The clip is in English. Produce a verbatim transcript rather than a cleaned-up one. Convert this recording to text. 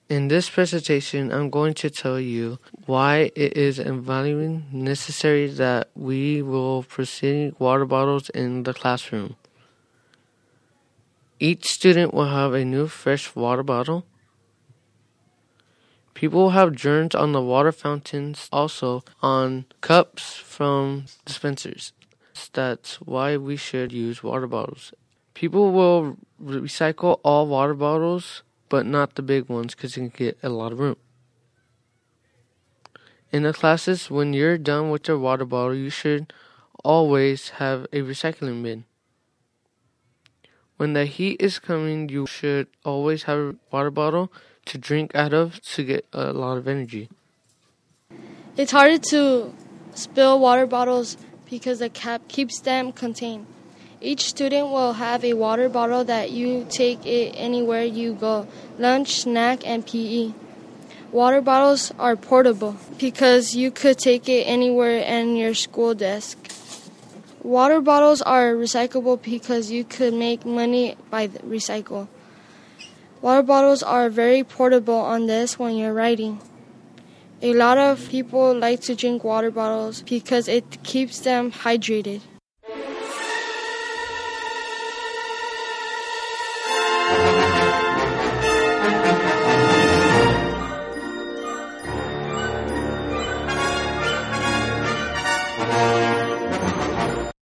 In this presentation, I'm going to tell you why it is invaluable necessary that we will proceed water bottles in the classroom. Each student will have a new fresh water bottle. People will have germs on the water fountains, also on cups from dispensers. That's why we should use water bottles. People will recycle all water bottles, but not the big ones because you can get a lot of room. In the classes, when you're done with your water bottle, you should always have a recycling bin. When the heat is coming, you should always have a water bottle to drink out of to get a lot of energy. It's harder to spill water bottles because the cap keeps them contained. Each student will have a water bottle that you take it anywhere you go, lunch, snack, and P E. Water bottles are portable because you could take it anywhere in your school desk. Water bottles are recyclable because you could make money by the recycle. Water bottles are very portable on this when you're writing. A lot of people like to drink water bottles because it keeps them hydrated.